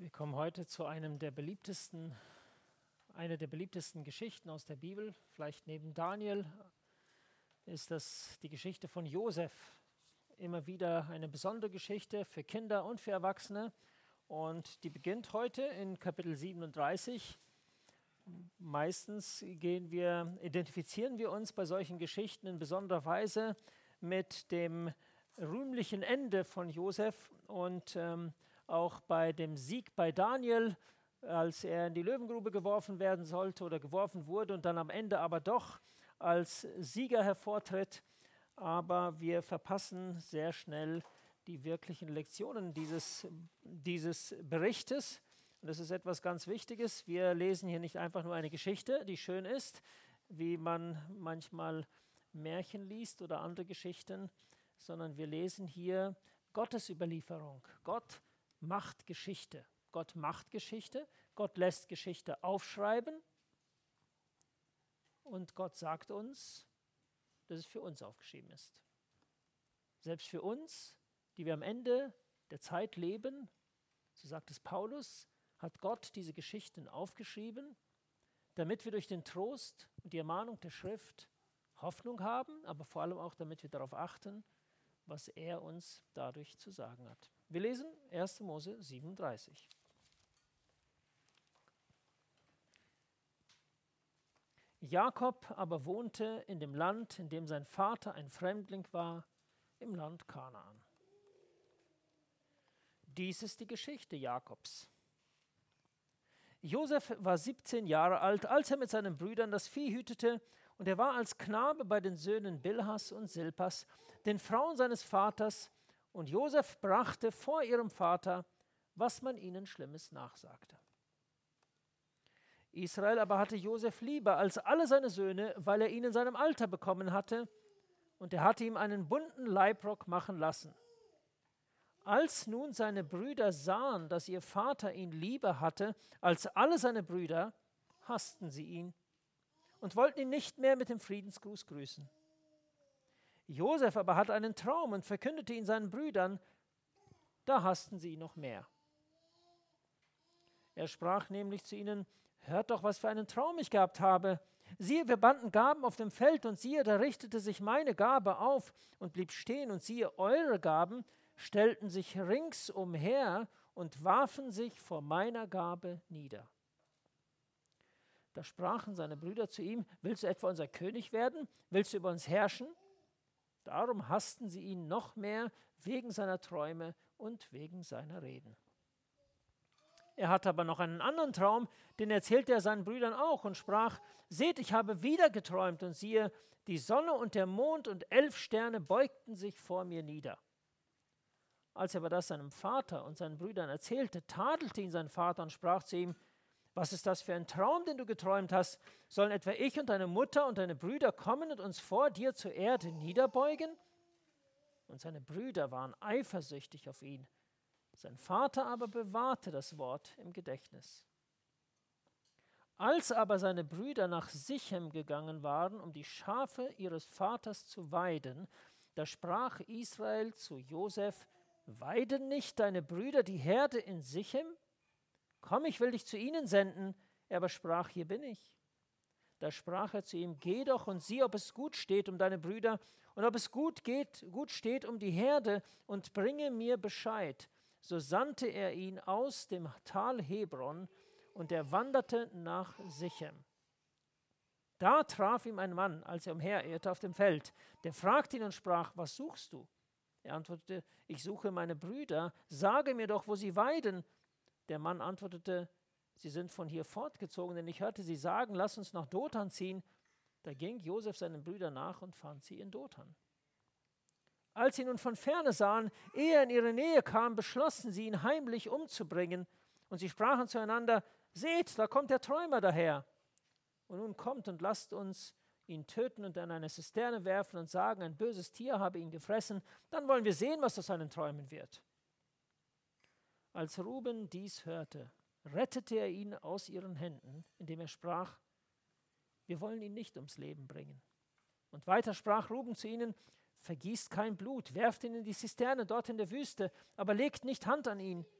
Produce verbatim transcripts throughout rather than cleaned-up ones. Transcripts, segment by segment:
Wir kommen heute zu einem der beliebtesten, einer der beliebtesten Geschichten aus der Bibel. Vielleicht neben Daniel ist das die Geschichte von Josef. Immer wieder eine besondere Geschichte für Kinder und für Erwachsene. Und die beginnt heute in Kapitel siebenunddreißig. Meistens gehen wir, identifizieren wir uns bei solchen Geschichten in besonderer Weise mit dem rühmlichen Ende von Josef und ähm, auch bei dem Sieg bei Daniel, als er in die Löwengrube geworfen werden sollte oder geworfen wurde und dann am Ende aber doch als Sieger hervortritt. Aber wir verpassen sehr schnell die wirklichen Lektionen dieses, dieses Berichtes. Und das ist etwas ganz Wichtiges. Wir lesen hier nicht einfach nur eine Geschichte, die schön ist, wie man manchmal Märchen liest oder andere Geschichten, sondern wir lesen hier Gottes Überlieferung. Gott macht Geschichte. Gott macht Geschichte. Gott lässt Geschichte aufschreiben. Und Gott sagt uns, dass es für uns aufgeschrieben ist. Selbst für uns, die wir am Ende der Zeit leben, so sagt es Paulus, hat Gott diese Geschichten aufgeschrieben, damit wir durch den Trost und die Ermahnung der Schrift Hoffnung haben, aber vor allem auch, damit wir darauf achten, was er uns dadurch zu sagen hat. Wir lesen erster Mose siebenunddreißig. Jakob aber wohnte in dem Land, in dem sein Vater ein Fremdling war, im Land Kanaan. Dies ist die Geschichte Jakobs. Josef war siebzehn Jahre alt, als er mit seinen Brüdern das Vieh hütete, und er war als Knabe bei den Söhnen Bilhas und Silpas, den Frauen seines Vaters, und Josef brachte vor ihrem Vater, was man ihnen Schlimmes nachsagte. Israel aber hatte Josef lieber als alle seine Söhne, weil er ihn in seinem Alter bekommen hatte, und er hatte ihm einen bunten Leibrock machen lassen. Als nun seine Brüder sahen, dass ihr Vater ihn lieber hatte als alle seine Brüder, hassten sie ihn und wollten ihn nicht mehr mit dem Friedensgruß grüßen. Josef aber hatte einen Traum und verkündete ihn seinen Brüdern, da hassten sie ihn noch mehr. Er sprach nämlich zu ihnen, hört doch, was für einen Traum ich gehabt habe. Siehe, wir banden Gaben auf dem Feld, und siehe, da richtete sich meine Gabe auf und blieb stehen, und siehe, eure Gaben stellten sich ringsumher und warfen sich vor meiner Gabe nieder. Da sprachen seine Brüder zu ihm, willst du etwa unser König werden? Willst du über uns herrschen? Darum hassten sie ihn noch mehr wegen seiner Träume und wegen seiner Reden. Er hatte aber noch einen anderen Traum, den erzählte er seinen Brüdern auch und sprach, seht, ich habe wieder geträumt, und siehe, die Sonne und der Mond und elf Sterne beugten sich vor mir nieder. Als er aber das seinem Vater und seinen Brüdern erzählte, tadelte ihn sein Vater und sprach zu ihm, was ist das für ein Traum, den du geträumt hast? Sollen etwa ich und deine Mutter und deine Brüder kommen und uns vor dir zur Erde niederbeugen? Und seine Brüder waren eifersüchtig auf ihn. Sein Vater aber bewahrte das Wort im Gedächtnis. Als aber seine Brüder nach Sichem gegangen waren, um die Schafe ihres Vaters zu weiden, da sprach Israel zu Josef, weiden nicht deine Brüder die Herde in Sichem? Komm, ich will dich zu ihnen senden. Er aber sprach, hier bin ich. Da sprach er zu ihm, geh doch und sieh, ob es gut steht um deine Brüder und ob es gut geht, gut steht um die Herde, und bringe mir Bescheid. So sandte er ihn aus dem Tal Hebron, und er wanderte nach Sichem. Da traf ihm ein Mann, als er umherirrte auf dem Feld. Der fragte ihn und sprach, was suchst du? Er antwortete, ich suche meine Brüder, sage mir doch, wo sie weiden. Der Mann antwortete, sie sind von hier fortgezogen, denn ich hörte sie sagen, lass uns nach Dothan ziehen. Da ging Josef seinen Brüdern nach und fand sie in Dothan. Als sie nun von ferne sahen, ehe er in ihre Nähe kam, beschlossen sie, ihn heimlich umzubringen. Und sie sprachen zueinander, seht, da kommt der Träumer daher. Und nun kommt und lasst uns ihn töten und in eine Zisterne werfen und sagen, ein böses Tier habe ihn gefressen. Dann wollen wir sehen, was aus seinen Träumen wird. Als Ruben dies hörte, rettete er ihn aus ihren Händen, indem er sprach, wir wollen ihn nicht ums Leben bringen. Und weiter sprach Ruben zu ihnen, vergießt kein Blut, werft ihn in die Zisterne dort in der Wüste, aber legt nicht Hand an ihn.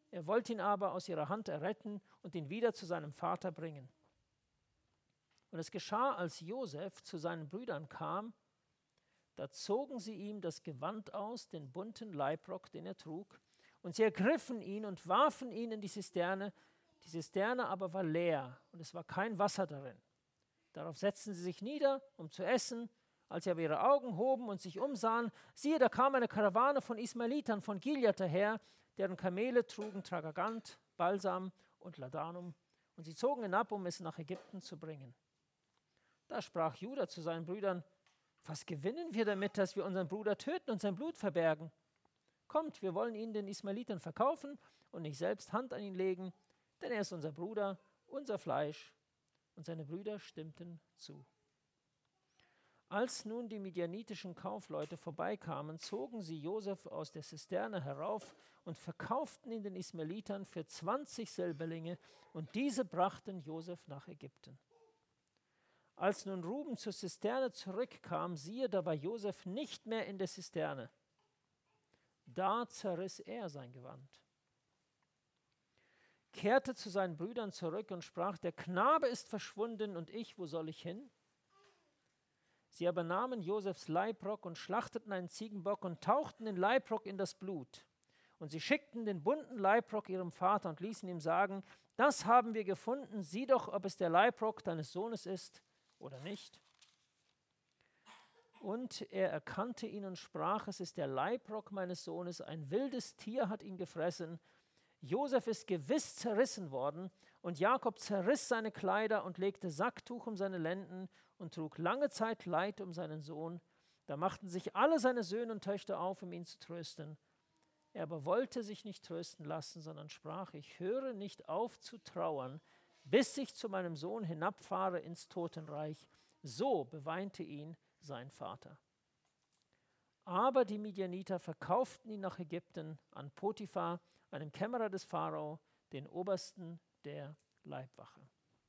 Er wollte ihn aber aus ihrer Hand erretten und ihn wieder zu seinem Vater bringen. Und es geschah, als Josef zu seinen Brüdern kam, da zogen sie ihm das Gewand aus, den bunten Leibrock, den er trug, und sie ergriffen ihn und warfen ihn in die Zisterne. Die Zisterne aber war leer und es war kein Wasser darin. Darauf setzten sie sich nieder, um zu essen. Als sie aber ihre Augen hoben und sich umsahen, siehe, da kam eine Karawane von Ismaelitern von Gilead daher, deren Kamele trugen Tragagant, Balsam und Ladanum, und sie zogen hinab, um es nach Ägypten zu bringen. Da sprach Juda zu seinen Brüdern: Was gewinnen wir damit, dass wir unseren Bruder töten und sein Blut verbergen? Kommt, wir wollen ihn den Ismaelitern verkaufen und nicht selbst Hand an ihn legen, denn er ist unser Bruder, unser Fleisch. Und seine Brüder stimmten zu. Als nun die midianitischen Kaufleute vorbeikamen, zogen sie Josef aus der Zisterne herauf und verkauften ihn den Ismaelitern für zwanzig Silberlinge, und diese brachten Josef nach Ägypten. Als nun Ruben zur Zisterne zurückkam, siehe, da war Josef nicht mehr in der Zisterne. Da zerriss er sein Gewand, kehrte zu seinen Brüdern zurück und sprach: Der Knabe ist verschwunden, und ich, wo soll ich hin? Sie aber nahmen Josefs Leibrock und schlachteten einen Ziegenbock und tauchten den Leibrock in das Blut. Und sie schickten den bunten Leibrock ihrem Vater und ließen ihm sagen: Das haben wir gefunden, sieh doch, ob es der Leibrock deines Sohnes ist oder nicht. Und er erkannte ihn und sprach: Es ist der Leibrock meines Sohnes, ein wildes Tier hat ihn gefressen. Josef ist gewiss zerrissen worden, und Jakob zerriss seine Kleider und legte Sacktuch um seine Lenden und trug lange Zeit Leid um seinen Sohn. Da machten sich alle seine Söhne und Töchter auf, um ihn zu trösten. Er aber wollte sich nicht trösten lassen, sondern sprach: Ich höre nicht auf zu trauern, bis ich zu meinem Sohn hinabfahre ins Totenreich. So beweinte ihn sein Vater. Aber die Midianiter verkauften ihn nach Ägypten an Potiphar, einem Kämmerer des Pharao, den Obersten der Leibwache.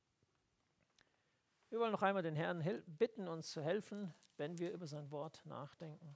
Wir wollen noch einmal den Herrn bitten, uns zu helfen, wenn wir über sein Wort nachdenken.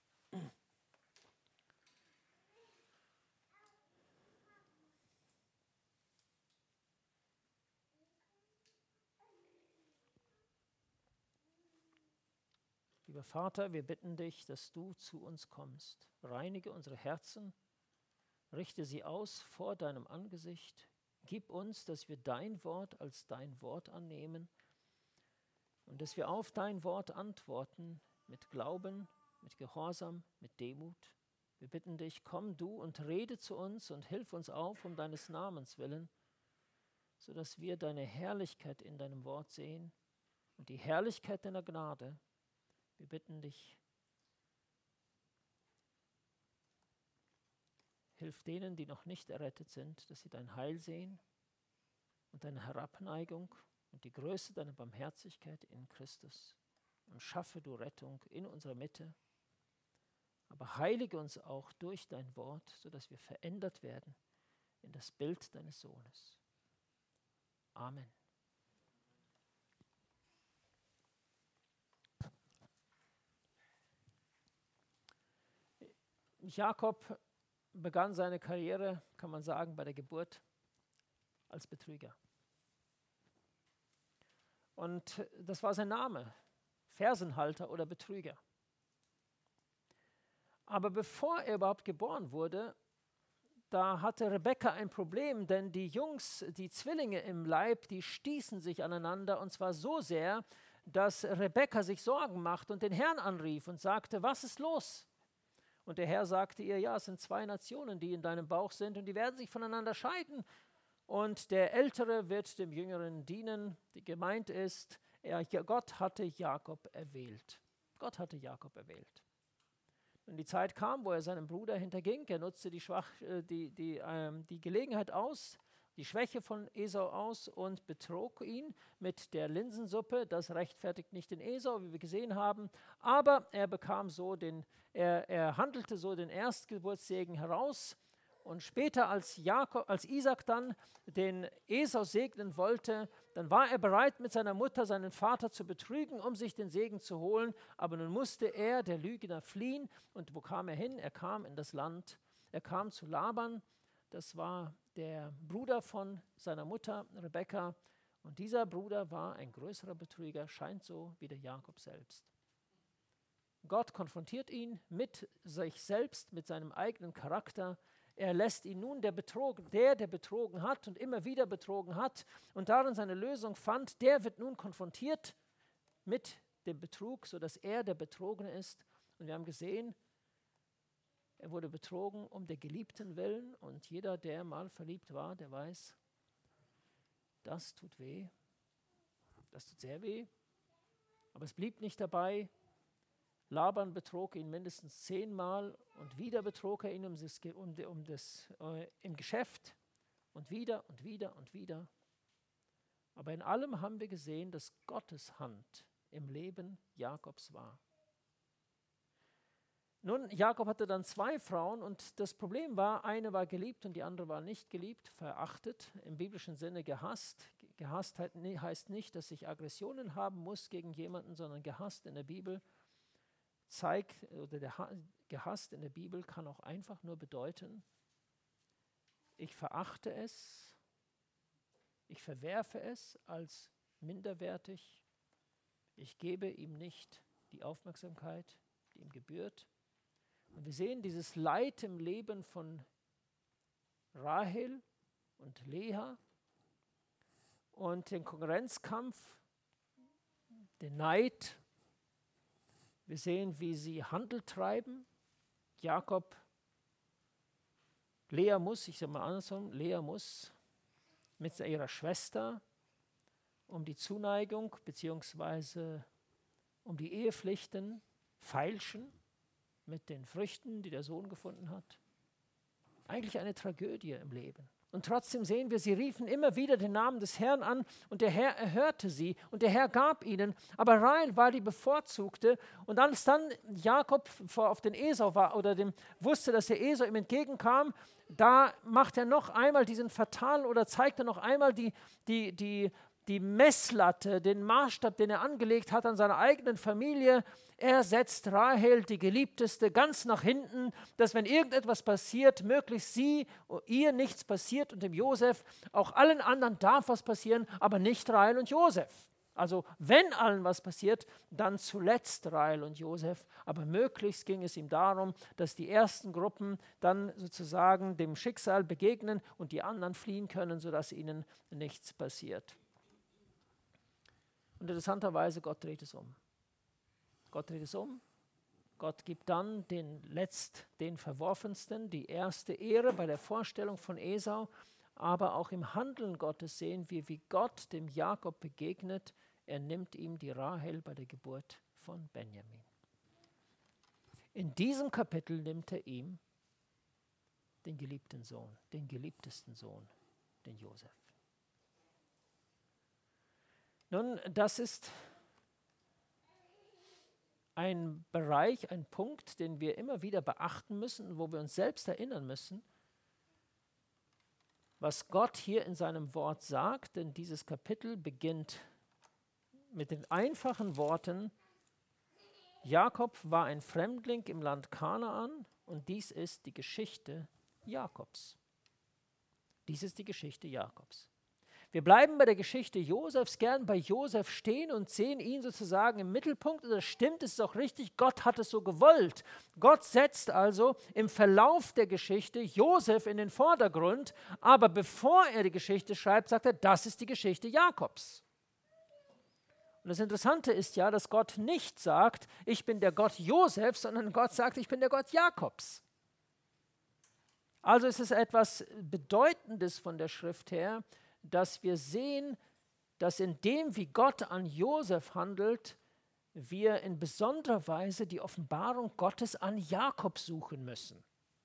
Lieber Vater, wir bitten dich, dass du zu uns kommst. Reinige unsere Herzen, richte sie aus vor deinem Angesicht. Gib uns, dass wir dein Wort als dein Wort annehmen und dass wir auf dein Wort antworten mit Glauben, mit Gehorsam, mit Demut. Wir bitten dich, komm du und rede zu uns und hilf uns auf um deines Namens willen, sodass wir deine Herrlichkeit in deinem Wort sehen und die Herrlichkeit deiner Gnade. Wir bitten dich, hilf denen, die noch nicht errettet sind, dass sie dein Heil sehen und deine Herabneigung und die Größe deiner Barmherzigkeit in Christus. Und schaffe du Rettung in unserer Mitte, aber heilige uns auch durch dein Wort, sodass wir verändert werden in das Bild deines Sohnes. Amen. Jakob begann seine Karriere, kann man sagen, bei der Geburt als Betrüger. Und das war sein Name, Fersenhalter oder Betrüger. Aber bevor er überhaupt geboren wurde, da hatte Rebekka ein Problem, denn die Jungs, die Zwillinge im Leib, die stießen sich aneinander, und zwar so sehr, dass Rebekka sich Sorgen machte und den Herrn anrief und sagte: Was ist los? Und der Herr sagte ihr: Ja, es sind zwei Nationen, die in deinem Bauch sind, und die werden sich voneinander scheiden. Und der Ältere wird dem Jüngeren dienen. Die gemeint ist, er, Gott hatte Jakob erwählt. Gott hatte Jakob erwählt. Und die Zeit kam, wo er seinem Bruder hinterging. Er nutzte die, Schwach, die, die, ähm, die Gelegenheit aus, die Schwäche von Esau aus, und betrog ihn mit der Linsensuppe. Das rechtfertigt nicht den Esau, wie wir gesehen haben, aber er bekam so den, er, er handelte so den Erstgeburtssegen heraus. Und später, als, Jakob, als Isaac dann den Esau segnen wollte, dann war er bereit, mit seiner Mutter seinen Vater zu betrügen, um sich den Segen zu holen. Aber nun musste er, der Lügner, fliehen. Und wo kam er hin? Er kam in das Land, er kam zu Laban. das war der Bruder von seiner Mutter Rebekka. Und dieser Bruder war ein größerer Betrüger, scheint so wie der Jakob selbst. Gott konfrontiert ihn mit sich selbst, mit seinem eigenen Charakter. Er lässt ihn nun, der, betrogen, der, der betrogen hat und immer wieder betrogen hat und darin seine Lösung fand, der wird nun konfrontiert mit dem Betrug, sodass er der Betrogene ist. Und wir haben gesehen, er wurde betrogen um der Geliebten willen. Und jeder, der mal verliebt war, der weiß, das tut weh. Das tut sehr weh. Aber es blieb nicht dabei. Laban betrog ihn mindestens zehnmal und wieder betrog er ihn um das, um, um das, äh, im Geschäft und wieder und wieder und wieder. Aber in allem haben wir gesehen, dass Gottes Hand im Leben Jakobs war. Nun, Jakob hatte dann zwei Frauen und das Problem war, eine war geliebt und die andere war nicht geliebt, verachtet, im biblischen Sinne gehasst. Gehasst heißt nicht, dass ich Aggressionen haben muss gegen jemanden, sondern gehasst in der Bibel zeigt, oder der gehasst in der Bibel kann auch einfach nur bedeuten, ich verachte es, ich verwerfe es als minderwertig, ich gebe ihm nicht die Aufmerksamkeit, die ihm gebührt. Und wir sehen dieses Leid im Leben von Rahel und Lea und den Konkurrenzkampf, den Neid. Wir sehen, wie sie Handel treiben. Jakob, Lea muss, ich sage mal andersrum, Lea muss mit ihrer Schwester um die Zuneigung bzw. um die Ehepflichten feilschen mit den Früchten, die der Sohn gefunden hat. Eigentlich eine Tragödie im Leben. Und trotzdem sehen wir, sie riefen immer wieder den Namen des Herrn an und der Herr erhörte sie und der Herr gab ihnen. Aber Rahel war die Bevorzugte und als dann Jakob auf den Esau war oder dem wusste, dass der Esau ihm entgegenkam, da macht er noch einmal diesen fatalen oder zeigt er noch einmal die, die, die, die Messlatte, den Maßstab, den er angelegt hat an seiner eigenen Familie. Er setzt Rahel, die Geliebteste, ganz nach hinten, dass wenn irgendetwas passiert, möglichst sie, ihr nichts passiert und dem Josef, auch allen anderen darf was passieren, aber nicht Rahel und Josef. Also wenn allen was passiert, dann zuletzt Rahel und Josef, aber möglichst ging es ihm darum, dass die ersten Gruppen dann sozusagen dem Schicksal begegnen und die anderen fliehen können, sodass ihnen nichts passiert. Und interessanterweise, Gott dreht es um. Gott dreht es um. Gott gibt dann den letzt, den Verworfensten die erste Ehre bei der Vorstellung von Esau. Aber auch im Handeln Gottes sehen wir, wie Gott dem Jakob begegnet. Er nimmt ihm die Rahel bei der Geburt von Benjamin. In diesem Kapitel nimmt er ihm den geliebten Sohn, den geliebtesten Sohn, den Josef. Nun, das ist ein Bereich, ein Punkt, den wir immer wieder beachten müssen, wo wir uns selbst erinnern müssen, was Gott hier in seinem Wort sagt, denn dieses Kapitel beginnt mit den einfachen Worten, Jakob war ein Fremdling im Land Kanaan und dies ist die Geschichte Jakobs. Dies ist die Geschichte Jakobs. Wir bleiben bei der Geschichte Josefs, gern bei Josef stehen und sehen ihn sozusagen im Mittelpunkt. Und das stimmt, es ist auch richtig, Gott hat es so gewollt. Gott setzt also im Verlauf der Geschichte Josef in den Vordergrund, aber bevor er die Geschichte schreibt, sagt er, das ist die Geschichte Jakobs. Und das Interessante ist ja, dass Gott nicht sagt, ich bin der Gott Josefs, sondern Gott sagt, ich bin der Gott Jakobs. Also ist es etwas Bedeutendes von der Schrift her, dass wir sehen, dass in dem, wie Gott an Josef handelt, wir in besonderer Weise die Offenbarung Gottes an Jakob suchen müssen.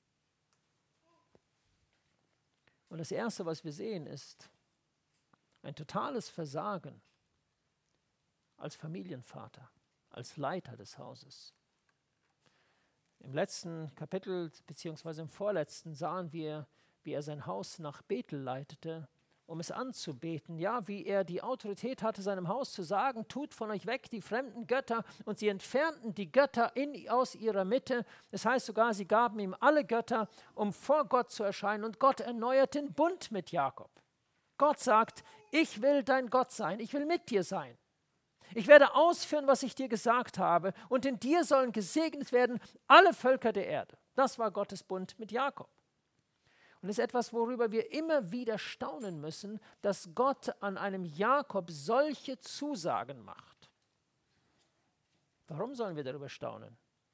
Und das Erste, was wir sehen, ist ein totales Versagen als Familienvater, als Leiter des Hauses. Im letzten Kapitel, beziehungsweise im vorletzten, sahen wir, wie er sein Haus nach Bethel leitete, um es anzubeten. Ja, wie er die Autorität hatte, seinem Haus zu sagen, tut von euch weg die fremden Götter. Und sie entfernten die Götter in, aus ihrer Mitte. Das heißt sogar, sie gaben ihm alle Götter, um vor Gott zu erscheinen. Und Gott erneuert den Bund mit Jakob. Gott sagt, ich will dein Gott sein, ich will mit dir sein. Ich werde ausführen, was ich dir gesagt habe. Und in dir sollen gesegnet werden alle Völker der Erde. Das war Gottes Bund mit Jakob. Und das ist etwas, worüber wir immer wieder staunen müssen, dass Gott an einem Jakob solche Zusagen macht. Warum sollen wir darüber staunen?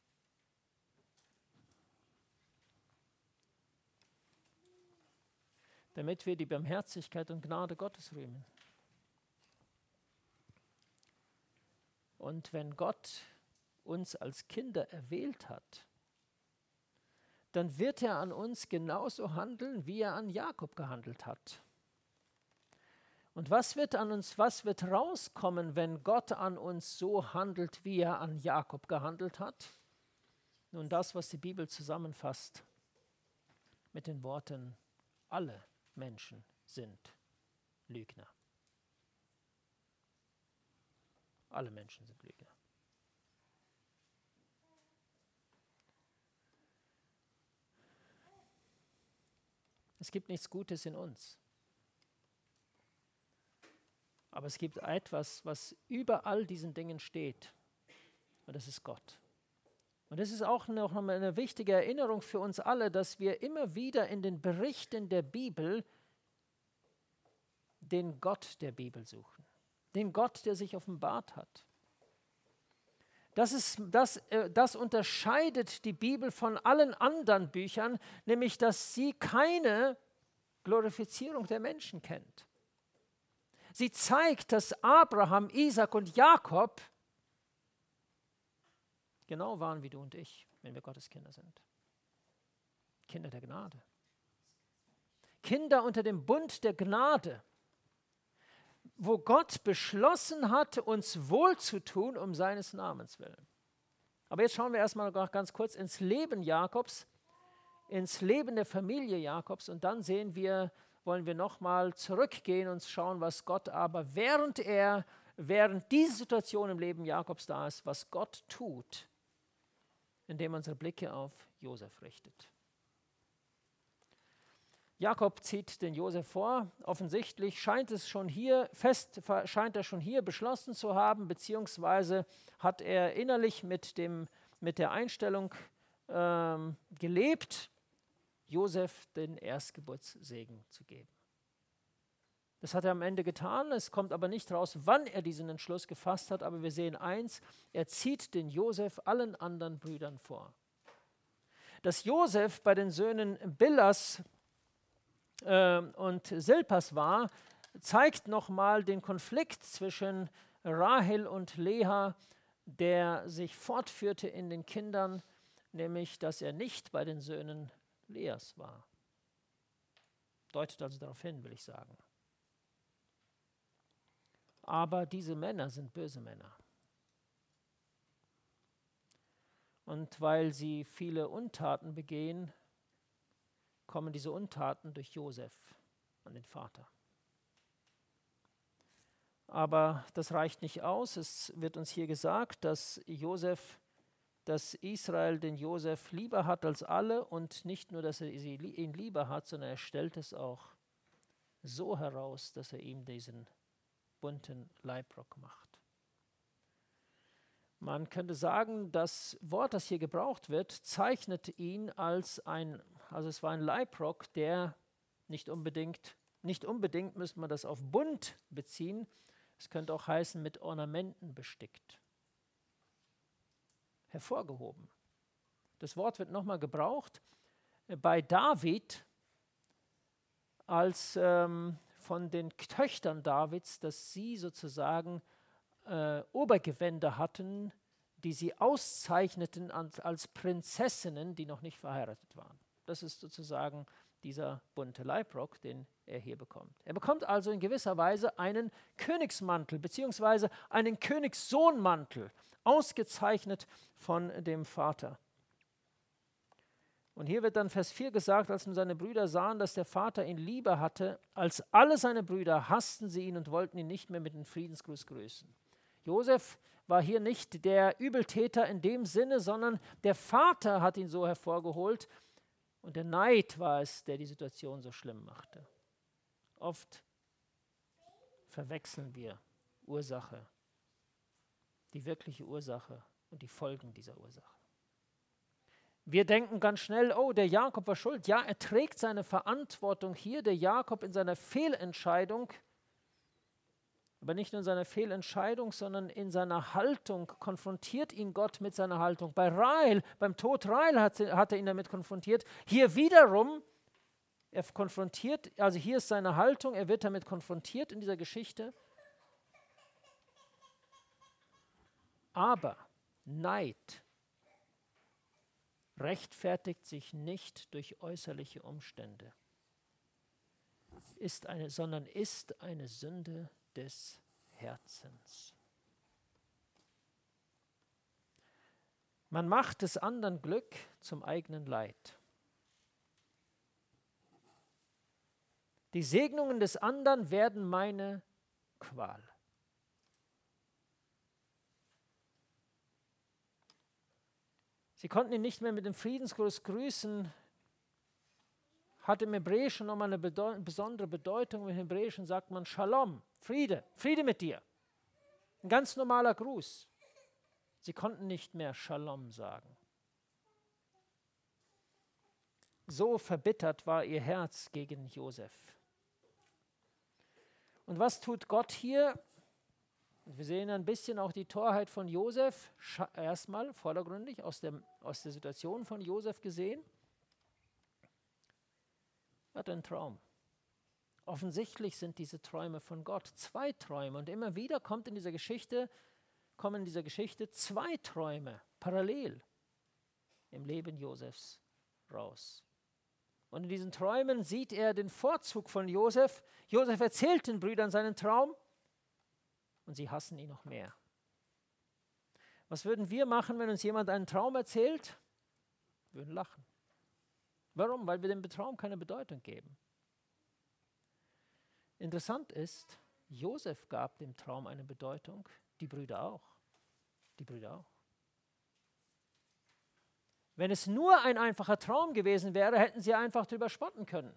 Damit wir die Barmherzigkeit und Gnade Gottes rühmen. Und wenn Gott uns als Kinder erwählt hat, dann wird er an uns genauso handeln, wie er an Jakob gehandelt hat. Und was wird an uns, was wird rauskommen, wenn Gott an uns so handelt, wie er an Jakob gehandelt hat? Nun, das, was die Bibel zusammenfasst mit den Worten, alle Menschen sind Lügner. Alle Menschen sind Lügner. Es gibt nichts Gutes in uns. Aber es gibt etwas, was über all diesen Dingen steht. Und das ist Gott. Und das ist auch noch mal eine wichtige Erinnerung für uns alle, dass wir immer wieder in den Berichten der Bibel den Gott der Bibel suchen. Den Gott, der sich offenbart hat. Das, ist, das, äh, das unterscheidet die Bibel von allen anderen Büchern, nämlich dass sie keine Glorifizierung der Menschen kennt. Sie zeigt, dass Abraham, Isaac und Jakob genau waren wie du und ich, wenn wir Gottes Kinder sind. Kinder der Gnade. Kinder unter dem Bund der Gnade, wo Gott beschlossen hat, uns wohlzutun um seines Namens willen. Aber jetzt schauen wir erstmal noch ganz kurz ins Leben Jakobs, ins Leben der Familie Jakobs und dann sehen wir, wollen wir nochmal zurückgehen und schauen, was Gott aber, während er, während diese Situation im Leben Jakobs da ist, was Gott tut, indem er unsere Blicke auf Josef richtet. Jakob zieht den Josef vor. Offensichtlich scheint es schon hier fest, scheint er schon hier beschlossen zu haben, beziehungsweise hat er innerlich mit, dem, mit der Einstellung ähm, gelebt, Josef den Erstgeburtssegen zu geben. Das hat er am Ende getan, es kommt aber nicht raus, wann er diesen Entschluss gefasst hat, aber wir sehen eins, er zieht den Josef allen anderen Brüdern vor. Dass Josef bei den Söhnen Bilhas und Silpas war, zeigt nochmal den Konflikt zwischen Rahel und Lea, der sich fortführte in den Kindern, nämlich, dass er nicht bei den Söhnen Leas war. Deutet also darauf hin, will ich sagen. Aber diese Männer sind böse Männer. Und weil sie viele Untaten begehen, kommen diese Untaten durch Josef an den Vater. Aber das reicht nicht aus. Es wird uns hier gesagt, dass Josef, dass Israel den Josef lieber hat als alle und nicht nur, dass er ihn lieber hat, sondern er stellt es auch so heraus, dass er ihm diesen bunten Leibrock macht. Man könnte sagen, das Wort, das hier gebraucht wird, zeichnet ihn als ein, also es war ein Leibrock, der nicht unbedingt, nicht unbedingt müsste man das auf bunt beziehen, es könnte auch heißen mit Ornamenten bestickt. Hervorgehoben. Das Wort wird nochmal gebraucht bei David als ähm, von den Töchtern Davids, dass sie sozusagen äh, Obergewänder hatten, die sie auszeichneten als, als Prinzessinnen, die noch nicht verheiratet waren. Das ist sozusagen dieser bunte Leibrock, den er hier bekommt. Er bekommt also in gewisser Weise einen Königsmantel beziehungsweise einen Königssohnmantel, ausgezeichnet von dem Vater. Und hier wird dann Vers vier gesagt, als nun seine Brüder sahen, dass der Vater ihn lieber hatte, als alle seine Brüder, hassten sie ihn und wollten ihn nicht mehr mit dem Friedensgruß grüßen. Josef war hier nicht der Übeltäter in dem Sinne, sondern der Vater hat ihn so hervorgeholt und der Neid war es, der die Situation so schlimm machte. Oft verwechseln wir Ursache, die wirkliche Ursache und die Folgen dieser Ursache. Wir denken ganz schnell, oh, der Jakob war schuld. Ja, er trägt seine Verantwortung hier, der Jakob in seiner Fehlentscheidung, aber nicht nur in seiner Fehlentscheidung, sondern in seiner Haltung konfrontiert ihn Gott mit seiner Haltung. Bei Rahel, beim Tod Rahel hat, hat er ihn damit konfrontiert. Hier wiederum, er konfrontiert, also hier ist seine Haltung, er wird damit konfrontiert in dieser Geschichte. Aber Neid rechtfertigt sich nicht durch äußerliche Umstände, ist eine, sondern ist eine Sünde des Herzens. Man macht des anderen Glück zum eigenen Leid. Die Segnungen des anderen werden meine Qual. Sie konnten ihn nicht mehr mit dem Friedensgruß grüßen, hat im Hebräischen nochmal eine bedeu- besondere Bedeutung. Im Hebräischen sagt man Shalom, Friede, Friede mit dir. Ein ganz normaler Gruß. Sie konnten nicht mehr Shalom sagen. So verbittert war ihr Herz gegen Josef. Und was tut Gott hier? Und wir sehen ein bisschen auch die Torheit von Josef, erstmal vordergründig aus, dem, aus der Situation von Josef gesehen. Er hat einen Traum. Offensichtlich sind diese Träume von Gott, zwei Träume. Und immer wieder kommt in dieser Geschichte, kommen in dieser Geschichte zwei Träume parallel im Leben Josefs raus. Und in diesen Träumen sieht er den Vorzug von Josef. Josef erzählt den Brüdern seinen Traum. Und sie hassen ihn noch mehr. Was würden wir machen, wenn uns jemand einen Traum erzählt? Wir würden lachen. Warum? Weil wir dem Traum keine Bedeutung geben. Interessant ist, Josef gab dem Traum eine Bedeutung, die Brüder auch. Die Brüder auch. Wenn es nur ein einfacher Traum gewesen wäre, hätten sie einfach drüber spotten können.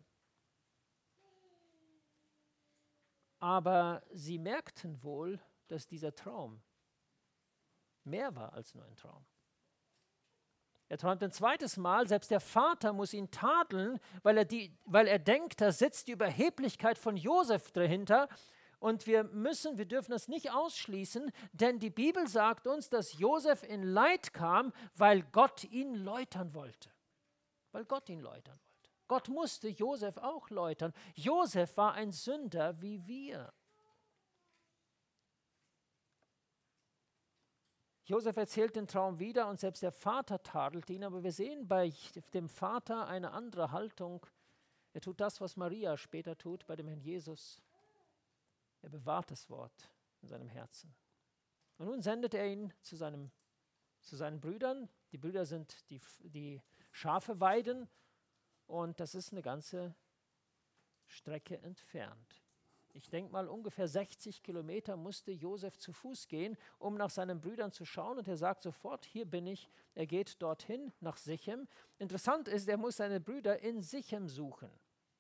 Aber sie merkten wohl, dass dieser Traum mehr war als nur ein Traum. Er träumt ein zweites Mal, selbst der Vater muss ihn tadeln, weil er, die, weil er denkt, da sitzt die Überheblichkeit von Josef dahinter. Und wir müssen, wir dürfen das nicht ausschließen, denn die Bibel sagt uns, dass Josef in Leid kam, weil Gott ihn läutern wollte. Weil Gott ihn läutern wollte. Gott musste Josef auch läutern. Josef war ein Sünder wie wir. Josef erzählt den Traum wieder und selbst der Vater tadelt ihn, aber wir sehen bei dem Vater eine andere Haltung. Er tut das, was Maria später tut bei dem Herrn Jesus. Er bewahrt das Wort in seinem Herzen. Und nun sendet er ihn zu, seinem, zu seinen Brüdern. Die Brüder sind die, die Schafe weiden. Und das ist eine ganze Strecke entfernt. Ich denke mal, ungefähr sechzig Kilometer musste Josef zu Fuß gehen, um nach seinen Brüdern zu schauen. Und er sagt sofort, hier bin ich. Er geht dorthin, nach Sichem. Interessant ist, er muss seine Brüder in Sichem suchen.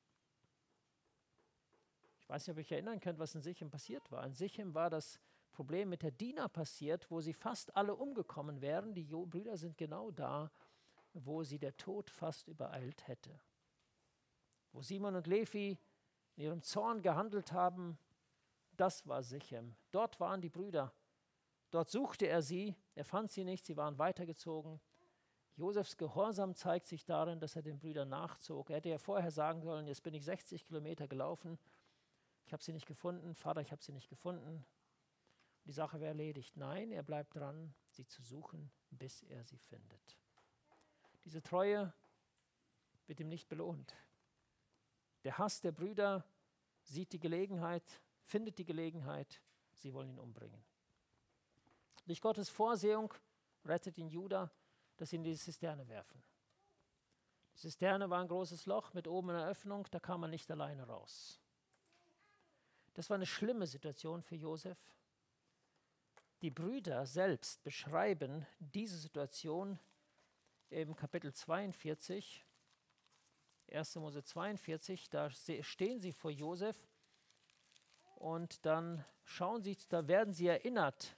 Ich weiß nicht, ob ihr euch erinnern könnt, was in Sichem passiert war. In Sichem war das Problem mit der Dina passiert, wo sie fast alle umgekommen wären. Die jo- Brüder sind genau da, wo sie der Tod fast übereilt hätte. Wo Simon und Levi in ihrem Zorn gehandelt haben, das war Sichem. Dort waren die Brüder. Dort suchte er sie, er fand sie nicht, sie waren weitergezogen. Josefs Gehorsam zeigt sich darin, dass er den Brüdern nachzog. Er hätte ja vorher sagen sollen, jetzt bin ich sechzig Kilometer gelaufen, ich habe sie nicht gefunden, Vater, ich habe sie nicht gefunden. Die Sache wäre erledigt. Nein, er bleibt dran, sie zu suchen, bis er sie findet. Diese Treue wird ihm nicht belohnt. Der Hass der Brüder sieht die Gelegenheit, findet die Gelegenheit, sie wollen ihn umbringen. Durch Gottes Vorsehung rettet ihn Juda, dass sie in die Zisterne werfen. Die Zisterne war ein großes Loch mit oben einer Öffnung, da kam man nicht alleine raus. Das war eine schlimme Situation für Josef. Die Brüder selbst beschreiben diese Situation im Kapitel zweiundvierzig, erster Mose zweiundvierzig, da stehen sie vor Josef und dann schauen sie, da werden sie erinnert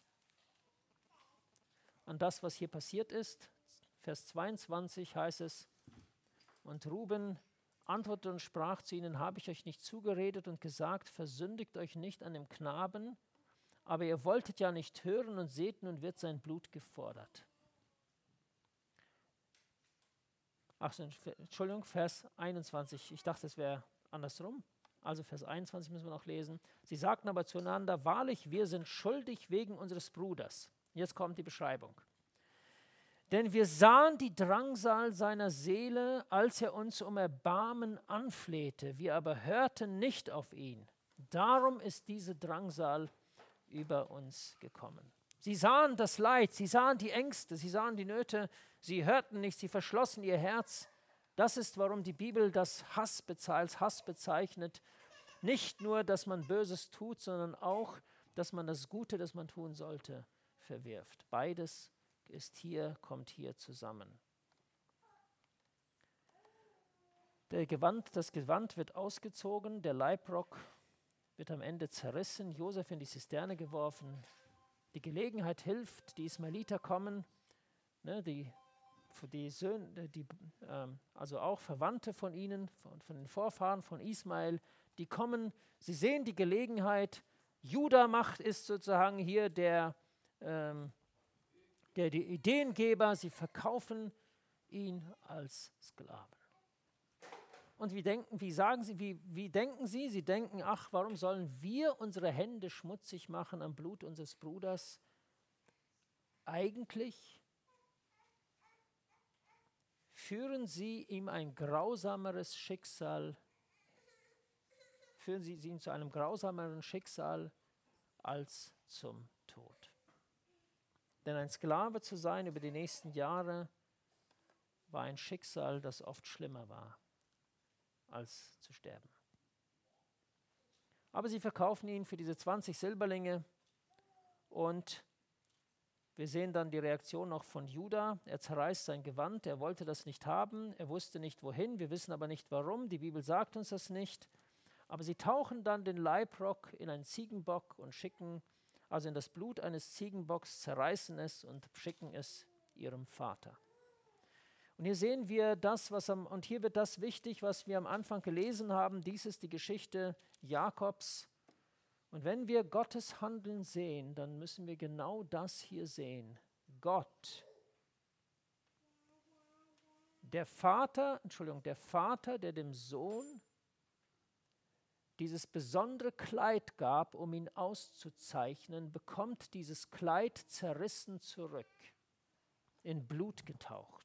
an das, was hier passiert ist. Vers zweiundzwanzig heißt es, und Ruben antwortete und sprach zu ihnen, habe ich euch nicht zugeredet und gesagt, versündigt euch nicht an dem Knaben, aber ihr wolltet ja nicht hören und seht, nun wird sein Blut gefordert. Ach, Entschuldigung, Vers einundzwanzig. Ich dachte, es wäre andersrum. Also Vers einundzwanzig müssen wir noch lesen. Sie sagten aber zueinander, wahrlich, wir sind schuldig wegen unseres Bruders. Jetzt kommt die Beschreibung. Denn wir sahen die Drangsal seiner Seele, als er uns um Erbarmen anflehte. Wir aber hörten nicht auf ihn. Darum ist diese Drangsal über uns gekommen. Sie sahen das Leid, sie sahen die Ängste, sie sahen die Nöte, sie hörten nicht, sie verschlossen ihr Herz. Das ist, warum die Bibel das Hass als Hass bezeichnet. Nicht nur, dass man Böses tut, sondern auch, dass man das Gute, das man tun sollte, verwirft. Beides ist hier, kommt hier zusammen. Der Gewand, das Gewand wird ausgezogen, der Leibrock wird am Ende zerrissen, Josef in die Zisterne geworfen. Die Gelegenheit hilft, die Ismaeliter kommen, ne, die, die Söhne, die, ähm, also auch Verwandte von ihnen, von, von den Vorfahren von Ismael, die kommen, sie sehen die Gelegenheit, Juda macht ist sozusagen hier der, ähm, der die Ideengeber, sie verkaufen ihn als Sklaven. Und wie denken, wie sagen sie, wie, wie denken sie? Sie denken, ach, warum sollen wir unsere Hände schmutzig machen am Blut unseres Bruders? Eigentlich führen sie ihm ein grausameres Schicksal, führen sie ihn zu einem grausameren Schicksal als zum Tod. Denn ein Sklave zu sein über die nächsten Jahre war ein Schicksal, das oft schlimmer war, als zu sterben. Aber sie verkaufen ihn für diese zwanzig Silberlinge und wir sehen dann die Reaktion noch von Juda. Er zerreißt sein Gewand, er wollte das nicht haben, er wusste nicht wohin, wir wissen aber nicht warum, die Bibel sagt uns das nicht. Aber sie tauchen dann den Leibrock in einen Ziegenbock und schicken, also in das Blut eines Ziegenbocks, zerreißen es und schicken es ihrem Vater. Und hier sehen wir das, was am, und hier wird das wichtig, was wir am Anfang gelesen haben. Dies ist die Geschichte Jakobs. Und wenn wir Gottes Handeln sehen, dann müssen wir genau das hier sehen. Gott, der Vater, Entschuldigung, der Vater, der dem Sohn dieses besondere Kleid gab, um ihn auszuzeichnen, bekommt dieses Kleid zerrissen zurück, in Blut getaucht.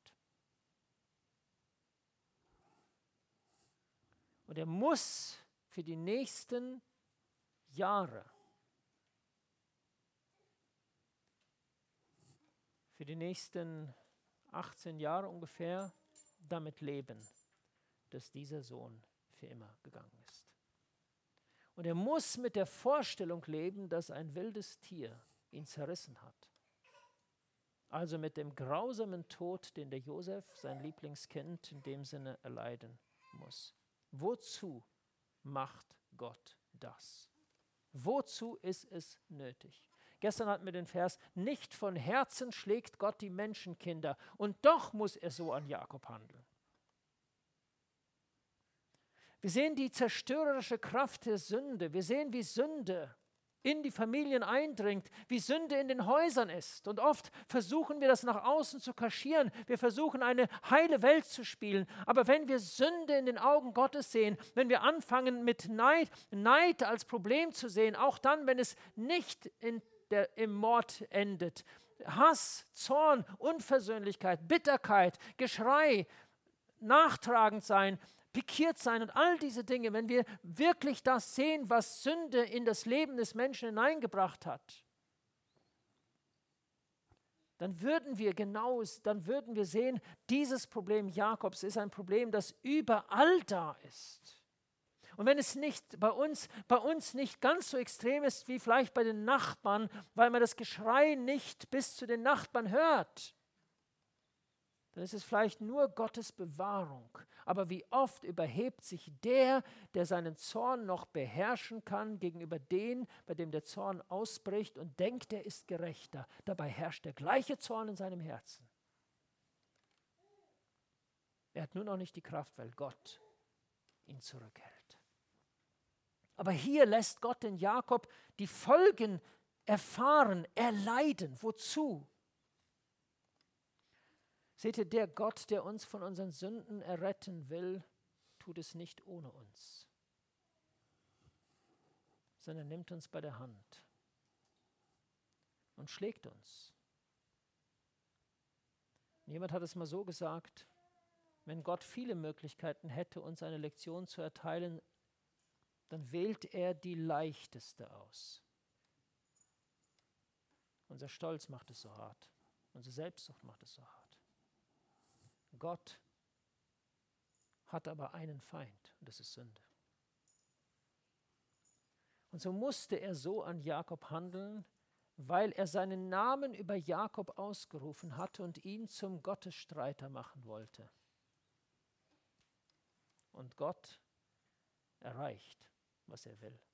Und er muss für die nächsten Jahre, für die nächsten achtzehn Jahre ungefähr, damit leben, dass dieser Sohn für immer gegangen ist. Und er muss mit der Vorstellung leben, dass ein wildes Tier ihn zerrissen hat. Also mit dem grausamen Tod, den der Josef, sein Lieblingskind, in dem Sinne erleiden muss. Wozu macht Gott das? Wozu ist es nötig? Gestern hatten wir den Vers, nicht von Herzen schlägt Gott die Menschenkinder und doch muss er so an Jakob handeln. Wir sehen die zerstörerische Kraft der Sünde. Wir sehen, wie Sünde in die Familien eindringt, wie Sünde in den Häusern ist. Und oft versuchen wir das nach außen zu kaschieren. Wir versuchen eine heile Welt zu spielen. Aber wenn wir Sünde in den Augen Gottes sehen, wenn wir anfangen mit Neid, Neid als Problem zu sehen, auch dann, wenn es nicht in der, im Mord endet, Hass, Zorn, Unversöhnlichkeit, Bitterkeit, Geschrei, nachtragend sein, pikiert sein und all diese Dinge, wenn wir wirklich das sehen, was Sünde in das Leben des Menschen hineingebracht hat, dann würden wir genau, dann würden wir sehen, dieses Problem Jakobs ist ein Problem, das überall da ist. Und wenn es nicht bei uns, bei uns nicht ganz so extrem ist wie vielleicht bei den Nachbarn, weil man das Geschrei nicht bis zu den Nachbarn hört, dann ist es vielleicht nur Gottes Bewahrung. Aber wie oft überhebt sich der, der seinen Zorn noch beherrschen kann, gegenüber dem, bei dem der Zorn ausbricht und denkt, er ist gerechter. Dabei herrscht der gleiche Zorn in seinem Herzen. Er hat nur noch nicht die Kraft, weil Gott ihn zurückhält. Aber hier lässt Gott den Jakob die Folgen erfahren, erleiden. Wozu? Seht ihr, der Gott, der uns von unseren Sünden erretten will, tut es nicht ohne uns, sondern nimmt uns bei der Hand und schlägt uns. Jemand hat es mal so gesagt, wenn Gott viele Möglichkeiten hätte, uns eine Lektion zu erteilen, dann wählt er die leichteste aus. Unser Stolz macht es so hart, unsere Selbstsucht macht es so hart. Gott hat aber einen Feind, und das ist Sünde. Und so musste er so an Jakob handeln, weil er seinen Namen über Jakob ausgerufen hatte und ihn zum Gottesstreiter machen wollte. Und Gott erreicht, was er will.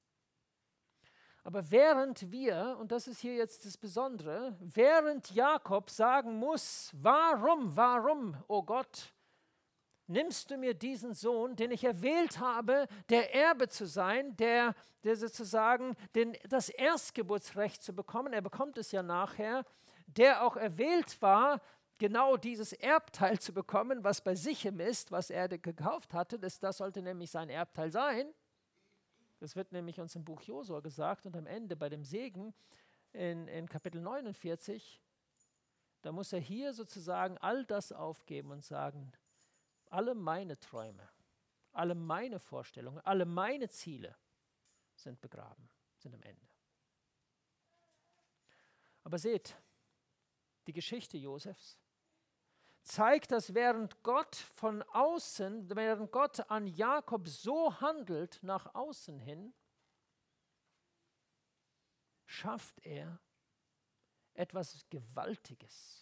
Aber während wir, und das ist hier jetzt das Besondere, während Jakob sagen muss, warum, warum, oh Gott, nimmst du mir diesen Sohn, den ich erwählt habe, der Erbe zu sein, der, der sozusagen den, das Erstgeburtsrecht zu bekommen, er bekommt es ja nachher, der auch erwählt war, genau dieses Erbteil zu bekommen, was bei Sichem ist, was er gekauft hatte, das, das sollte nämlich sein Erbteil sein. Das wird nämlich uns im Buch Josua gesagt und am Ende bei dem Segen in, in Kapitel neunundvierzig, da muss er hier sozusagen all das aufgeben und sagen, alle meine Träume, alle meine Vorstellungen, alle meine Ziele sind begraben, sind am Ende. Aber seht, die Geschichte Josefs zeigt, dass während Gott von außen, während Gott an Jakob so handelt nach außen hin, schafft er etwas Gewaltiges.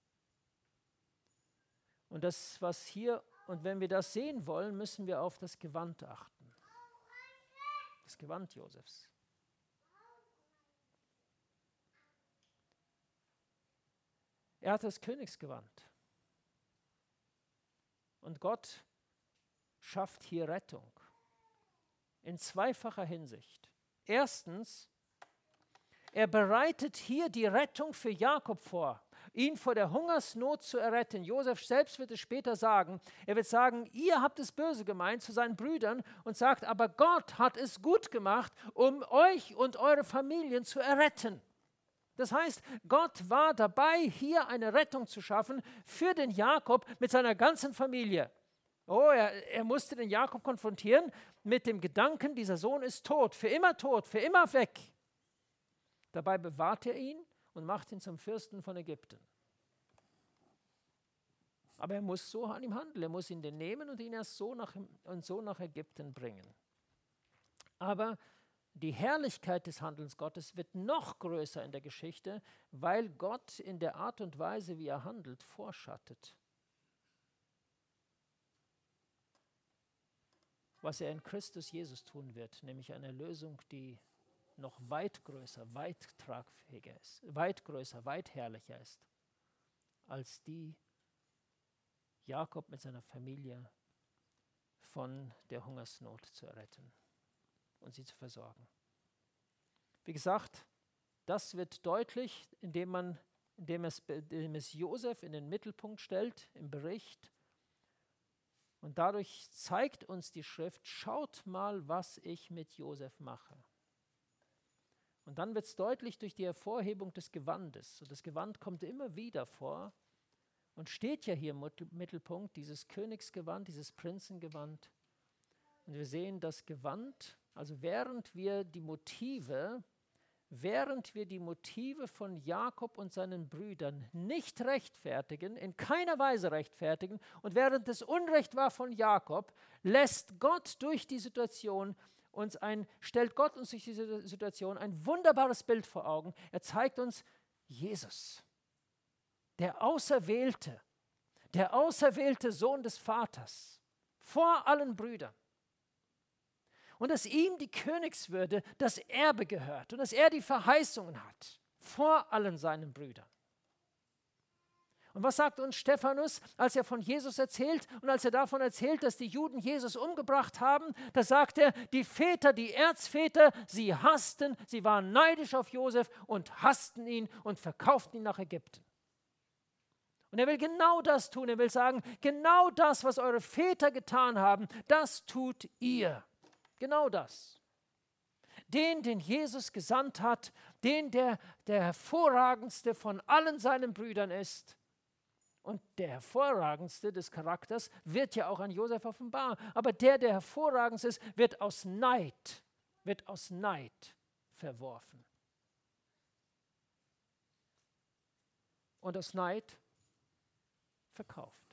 Und das, was hier, und wenn wir das sehen wollen, müssen wir auf das Gewand achten. Das Gewand Josefs. Er hat das Königsgewand. Und Gott schafft hier Rettung in zweifacher Hinsicht. Erstens, er bereitet hier die Rettung für Jakob vor, ihn vor der Hungersnot zu erretten. Josef selbst wird es später sagen. Er wird sagen, ihr habt es böse gemeint zu seinen Brüdern und sagt, aber Gott hat es gut gemacht, um euch und eure Familien zu erretten. Das heißt, Gott war dabei, hier eine Rettung zu schaffen für den Jakob mit seiner ganzen Familie. Oh, er, er musste den Jakob konfrontieren mit dem Gedanken, dieser Sohn ist tot, für immer tot, für immer weg. Dabei bewahrt er ihn und macht ihn zum Fürsten von Ägypten. Aber er muss so an ihm handeln, er muss ihn den nehmen und ihn erst so nach, und so nach Ägypten bringen. Aber die Herrlichkeit des Handelns Gottes wird noch größer in der Geschichte, weil Gott in der Art und Weise, wie er handelt, vorschattet, was er in Christus Jesus tun wird, nämlich eine Lösung, die noch weit größer, weit tragfähiger ist, weit größer, weit herrlicher ist, als die Jakob mit seiner Familie von der Hungersnot zu erretten und sie zu versorgen. Wie gesagt, das wird deutlich, indem man, indem es, indem es Josef in den Mittelpunkt stellt im Bericht. Und dadurch zeigt uns die Schrift, schaut mal, was ich mit Josef mache. Und dann wird es deutlich durch die Hervorhebung des Gewandes. Und das Gewand kommt immer wieder vor und steht ja hier im Mittelpunkt, dieses Königsgewand, dieses Prinzengewand. Und wir sehen das Gewand, also während wir die Motive während wir die Motive von Jakob und seinen Brüdern nicht rechtfertigen, in keiner Weise rechtfertigen, und während es Unrecht war von Jakob, lässt Gott durch die Situation uns ein, stellt Gott uns durch diese Situation ein wunderbares Bild vor Augen. Er zeigt uns Jesus, der Auserwählte, der auserwählte Sohn des Vaters, vor allen Brüdern. Und dass ihm die Königswürde, das Erbe gehört und dass er die Verheißungen hat, vor allen seinen Brüdern. Und was sagt uns Stephanus, als er von Jesus erzählt und als er davon erzählt, dass die Juden Jesus umgebracht haben? Da sagt er, die Väter, die Erzväter, sie hassten, sie waren neidisch auf Josef und hassten ihn und verkauften ihn nach Ägypten. Und er will genau das tun. Er will sagen, genau das, was eure Väter getan haben, das tut ihr. Genau das. Den, den Jesus gesandt hat, den, der der hervorragendste von allen seinen Brüdern ist. Und der hervorragendste des Charakters wird ja auch an Josef offenbar. Aber der, der hervorragendste ist, wird aus Neid, wird aus Neid verworfen. Und aus Neid verkauft.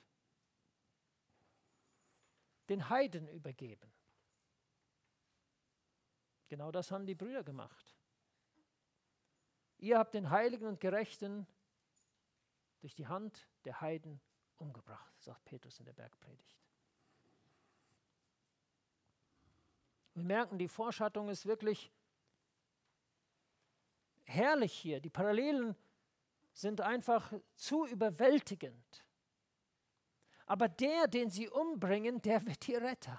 Den Heiden übergeben. Genau das haben die Brüder gemacht. Ihr habt den Heiligen und Gerechten durch die Hand der Heiden umgebracht, sagt Petrus in der Bergpredigt. Wir merken, die Vorschattung ist wirklich herrlich hier. Die Parallelen sind einfach zu überwältigend. Aber der, den sie umbringen, der wird ihr Retter.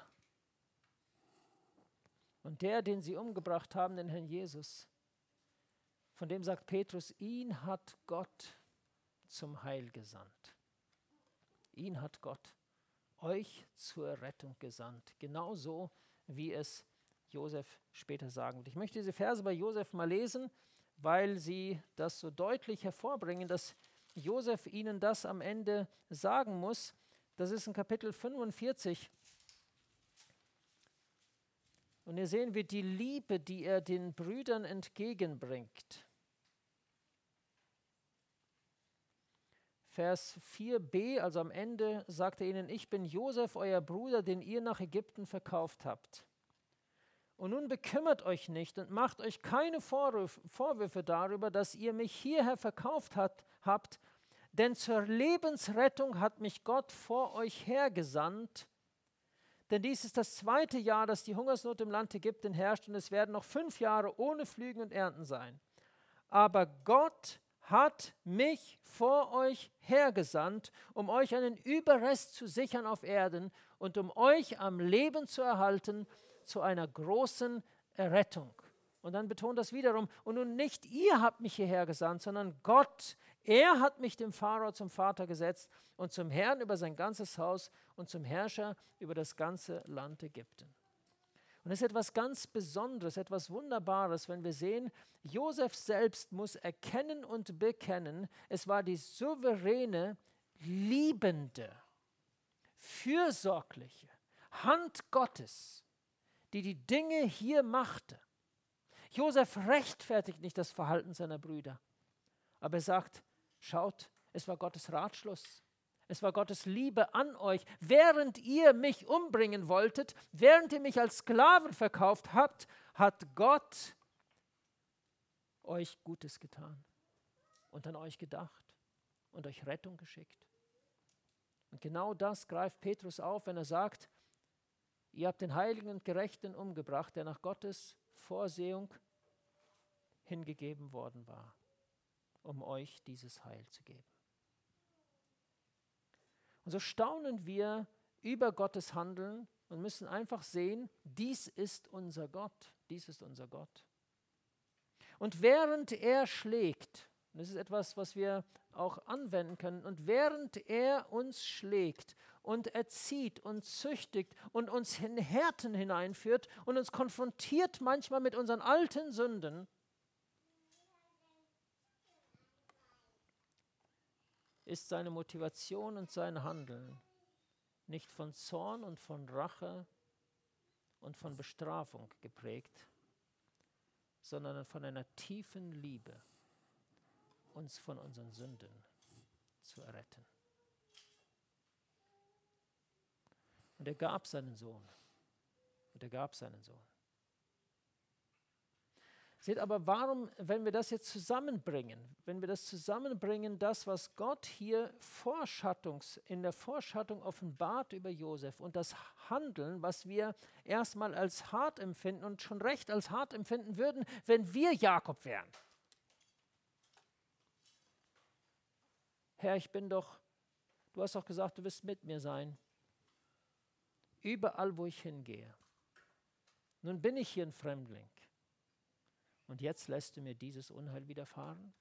Und der, den sie umgebracht haben, den Herrn Jesus, von dem sagt Petrus, ihn hat Gott zum Heil gesandt. Ihn hat Gott euch zur Rettung gesandt. Genauso wie es Josef später sagen wird. Ich möchte diese Verse bei Josef mal lesen, weil sie das so deutlich hervorbringen, dass Josef ihnen das am Ende sagen muss. Das ist in Kapitel fünfundvierzig. Und hier sehen wir die Liebe, die er den Brüdern entgegenbringt. Vers vier b, also am Ende, sagt er ihnen, ich bin Josef, euer Bruder, den ihr nach Ägypten verkauft habt. Und nun bekümmert euch nicht und macht euch keine Vorwürfe, Vorwürfe darüber, dass ihr mich hierher verkauft hat, habt, denn zur Lebensrettung hat mich Gott vor euch hergesandt. Denn dies ist das zweite Jahr, dass die Hungersnot im Land Ägypten herrscht, und es werden noch fünf Jahre ohne Pflügen und Ernten sein. Aber Gott hat mich vor euch hergesandt, um euch einen Überrest zu sichern auf Erden und um euch am Leben zu erhalten zu einer großen Errettung. Und dann betont das wiederum, und nun nicht ihr habt mich hierher gesandt, sondern Gott, er hat mich dem Pharao zum Vater gesetzt und zum Herrn über sein ganzes Haus und zum Herrscher über das ganze Land Ägypten. Und es ist etwas ganz Besonderes, etwas Wunderbares, wenn wir sehen, Josef selbst muss erkennen und bekennen, es war die souveräne, liebende, fürsorgliche Hand Gottes, die die Dinge hier machte. Josef rechtfertigt nicht das Verhalten seiner Brüder, aber er sagt, schaut, es war Gottes Ratschluss. Es war Gottes Liebe an euch. Während ihr mich umbringen wolltet, während ihr mich als Sklaven verkauft habt, hat Gott euch Gutes getan und an euch gedacht und euch Rettung geschickt. Und genau das greift Petrus auf, wenn er sagt, ihr habt den Heiligen und Gerechten umgebracht, der nach Gottes Vorsehung hingegeben worden war, um euch dieses Heil zu geben. Und so staunen wir über Gottes Handeln und müssen einfach sehen, dies ist unser Gott, dies ist unser Gott. Und während er schlägt, und das ist etwas, was wir auch anwenden können, und während er uns schlägt und erzieht und züchtigt und uns in Härten hineinführt und uns konfrontiert manchmal mit unseren alten Sünden, ist seine Motivation und sein Handeln nicht von Zorn und von Rache und von Bestrafung geprägt, sondern von einer tiefen Liebe, uns von unseren Sünden zu erretten. Und er gab seinen Sohn. Und er gab seinen Sohn. Seht aber, warum, wenn wir das jetzt zusammenbringen, wenn wir das zusammenbringen, das, was Gott hier Vorschattungs, in der Vorschattung offenbart über Josef und das Handeln, was wir erstmal als hart empfinden und schon recht als hart empfinden würden, wenn wir Jakob wären. Herr, ich bin doch, du hast doch gesagt, du wirst mit mir sein, überall, wo ich hingehe. Nun bin ich hier ein Fremdling. Und jetzt lässt du mir dieses Unheil widerfahren?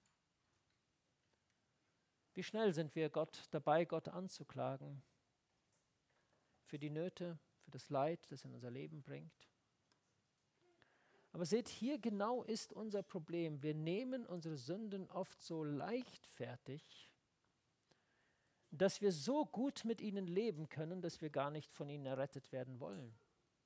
Wie schnell sind wir Gott dabei, Gott anzuklagen für die Nöte, für das Leid, das in unser Leben bringt? Aber seht, hier genau ist unser Problem. Wir nehmen unsere Sünden oft so leichtfertig, dass wir so gut mit ihnen leben können, dass wir gar nicht von ihnen errettet werden wollen.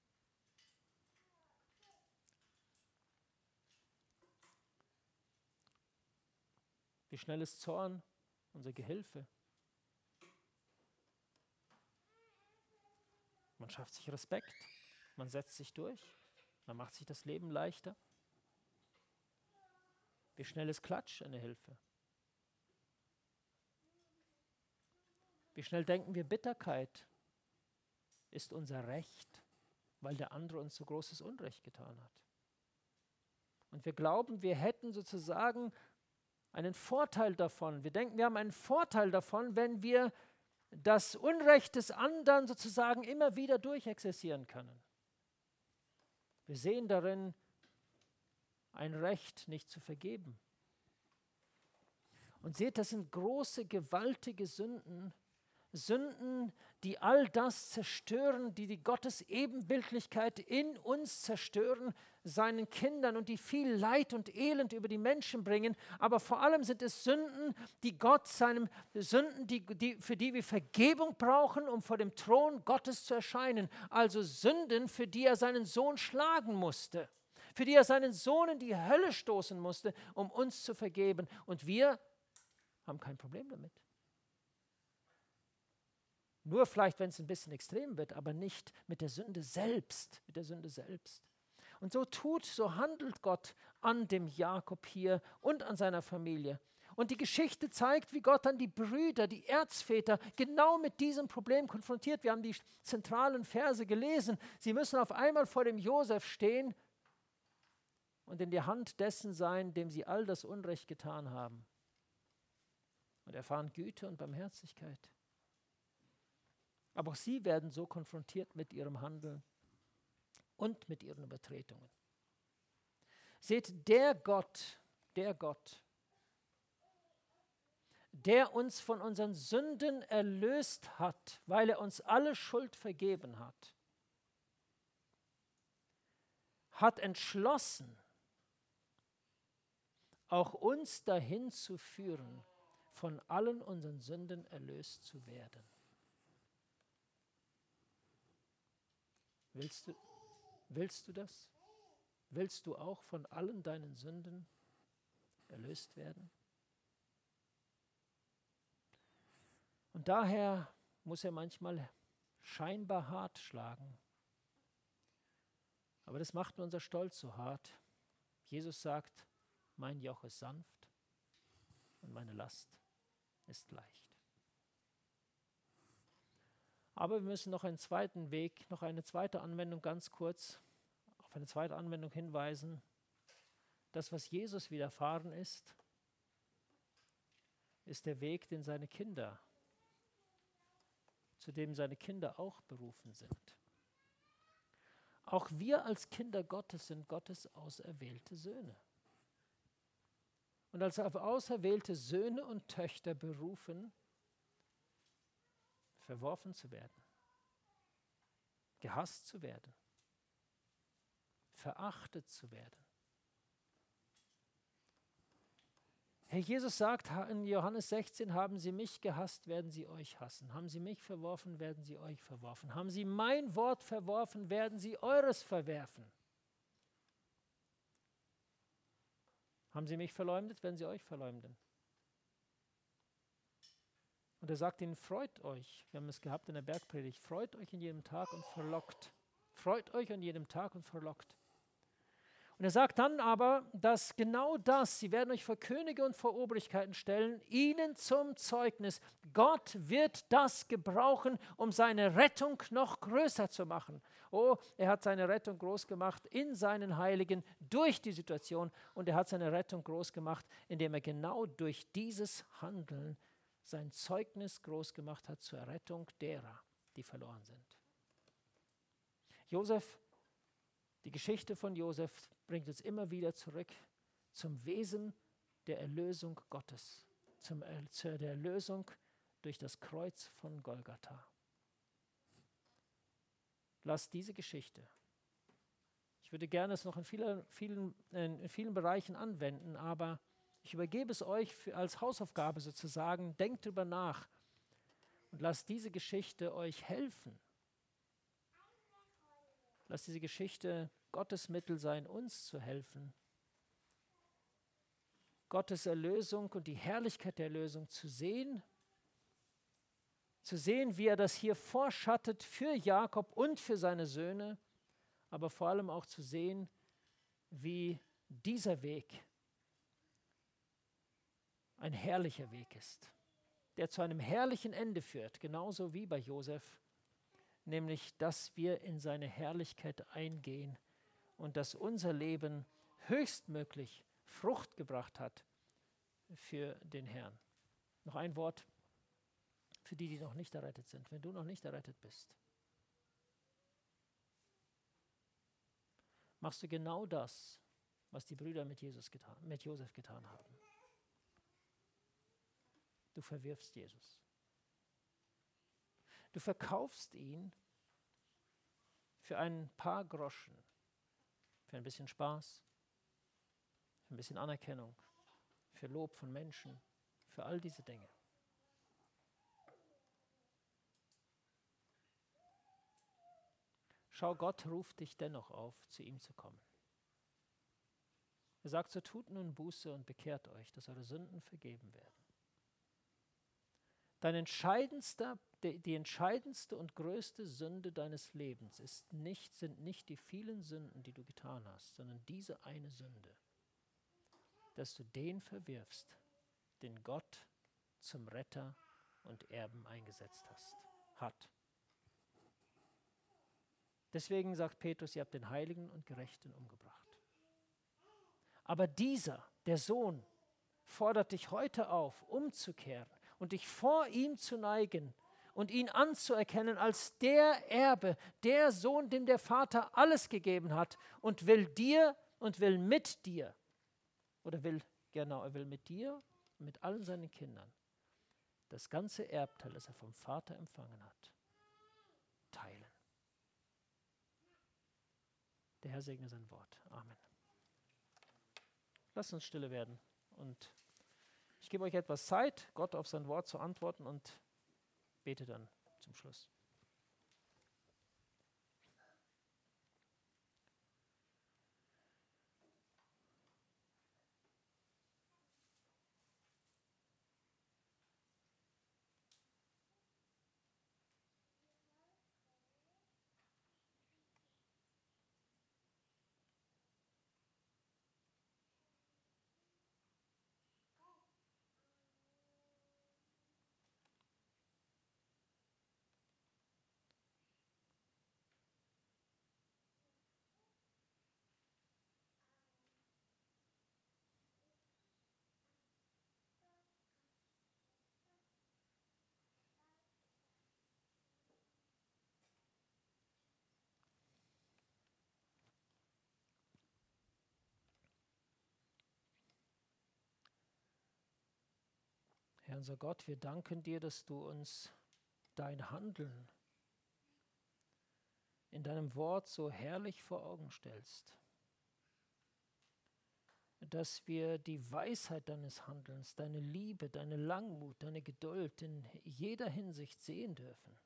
Wie schnell ist Zorn unser Gehilfe? Man schafft sich Respekt, man setzt sich durch, man macht sich das Leben leichter. Wie schnell ist Klatsch eine Hilfe? Wie schnell denken wir, Bitterkeit ist unser Recht, weil der andere uns so großes Unrecht getan hat. Und wir glauben, wir hätten sozusagen einen Vorteil davon. Wir denken, wir haben einen Vorteil davon, wenn wir das Unrecht des anderen sozusagen immer wieder durchexerzieren können. Wir sehen darin ein Recht, nicht zu vergeben. Und seht, das sind große, gewaltige Sünden, Sünden, die all das zerstören, die die Gottes Ebenbildlichkeit in uns zerstören, seinen Kindern, und die viel Leid und Elend über die Menschen bringen. Aber vor allem sind es Sünden, die Gott seinem Sünden, die, die, für die wir Vergebung brauchen, um vor dem Thron Gottes zu erscheinen. Also Sünden, für die er seinen Sohn schlagen musste, für die er seinen Sohn in die Hölle stoßen musste, um uns zu vergeben. Und wir haben kein Problem damit. Nur vielleicht, wenn es ein bisschen extrem wird, aber nicht mit der Sünde selbst, mit der Sünde selbst. Und so tut, so handelt Gott an dem Jakob hier und an seiner Familie. Und die Geschichte zeigt, wie Gott dann die Brüder, die Erzväter genau mit diesem Problem konfrontiert. Wir haben die zentralen Verse gelesen. Sie müssen auf einmal vor dem Josef stehen und in die Hand dessen sein, dem sie all das Unrecht getan haben. Und erfahren Güte und Barmherzigkeit. Aber auch sie werden so konfrontiert mit ihrem Handeln und mit ihren Übertretungen. Seht, der Gott, der Gott, der uns von unseren Sünden erlöst hat, weil er uns alle Schuld vergeben hat, hat entschlossen, auch uns dahin zu führen, von allen unseren Sünden erlöst zu werden. Willst du, willst du das? Willst du auch von allen deinen Sünden erlöst werden? Und daher muss er manchmal scheinbar hart schlagen. Aber das macht nur unser Stolz so hart. Jesus sagt, mein Joch ist sanft und meine Last ist leicht. Aber wir müssen noch einen zweiten Weg, noch eine zweite Anwendung ganz kurz, auf eine zweite Anwendung hinweisen. Das, was Jesus widerfahren ist, ist der Weg, den seine Kinder, zu dem seine Kinder auch berufen sind. Auch wir als Kinder Gottes sind Gottes auserwählte Söhne. Und als auserwählte Söhne und Töchter berufen, verworfen zu werden, gehasst zu werden, verachtet zu werden. Herr Jesus sagt in Johannes sechzehn, haben Sie mich gehasst, werden Sie euch hassen. Haben Sie mich verworfen, werden Sie euch verworfen. Haben Sie mein Wort verworfen, werden Sie eures verwerfen. Haben sie mich verleumdet, werden sie euch verleumden. Und er sagt ihnen, freut euch, wir haben es gehabt in der Bergpredigt, freut euch in jedem Tag und verlockt. Freut euch an jedem Tag und verlockt. Und er sagt dann aber, dass genau das, sie werden euch vor Könige und vor Obrigkeiten stellen, ihnen zum Zeugnis. Gott wird das gebrauchen, um seine Rettung noch größer zu machen. Oh, er hat seine Rettung groß gemacht in seinen Heiligen durch die Situation und er hat seine Rettung groß gemacht, indem er genau durch dieses Handeln sein Zeugnis groß gemacht hat zur Rettung derer, die verloren sind. Josef, die Geschichte von Josef bringt uns immer wieder zurück zum Wesen der Erlösung Gottes, zum, äh, zur der Erlösung durch das Kreuz von Golgatha. Lass diese Geschichte, ich würde gerne es noch in, viele, vielen, in vielen Bereichen anwenden, aber ich übergebe es euch für, als Hausaufgabe sozusagen, denkt drüber nach und lasst diese Geschichte euch helfen. Lasst diese Geschichte Gottes Mittel sein, uns zu helfen, Gottes Erlösung und die Herrlichkeit der Erlösung zu sehen, zu sehen, wie er das hier vorschattet für Jakob und für seine Söhne, aber vor allem auch zu sehen, wie dieser Weg ein herrlicher Weg ist, der zu einem herrlichen Ende führt, genauso wie bei Josef, nämlich, dass wir in seine Herrlichkeit eingehen und dass unser Leben höchstmöglich Frucht gebracht hat für den Herrn. Noch ein Wort für die, die noch nicht errettet sind. Wenn du noch nicht errettet bist, machst du genau das, was die Brüder mit Jesus getan, mit Josef getan haben. Du verwirfst Jesus. Du verkaufst ihn für ein paar Groschen, für ein bisschen Spaß, für ein bisschen Anerkennung, für Lob von Menschen, für all diese Dinge. Schau, Gott ruft dich dennoch auf, zu ihm zu kommen. Er sagt, so tut nun Buße und bekehrt euch, dass eure Sünden vergeben werden. Dein entscheidendster, die, die entscheidendste und größte Sünde deines Lebens ist nicht, sind nicht die vielen Sünden, die du getan hast, sondern diese eine Sünde, dass du den verwirfst, den Gott zum Retter und Erben eingesetzt hast, hat. Deswegen sagt Petrus, ihr habt den Heiligen und Gerechten umgebracht. Aber dieser, der Sohn, fordert dich heute auf, umzukehren und dich vor ihm zu neigen und ihn anzuerkennen als der Erbe, der Sohn, dem der Vater alles gegeben hat und will dir und will mit dir, oder will, genau, er will mit dir und mit allen seinen Kindern das ganze Erbteil, das er vom Vater empfangen hat, teilen. Der Herr segne sein Wort. Amen. Lasst uns stille werden und ich gebe euch etwas Zeit, Gott auf sein Wort zu antworten und bete dann zum Schluss. Herr unser Gott, wir danken dir, dass du uns dein Handeln in deinem Wort so herrlich vor Augen stellst, dass wir die Weisheit deines Handelns, deine Liebe, deine Langmut, deine Geduld in jeder Hinsicht sehen dürfen,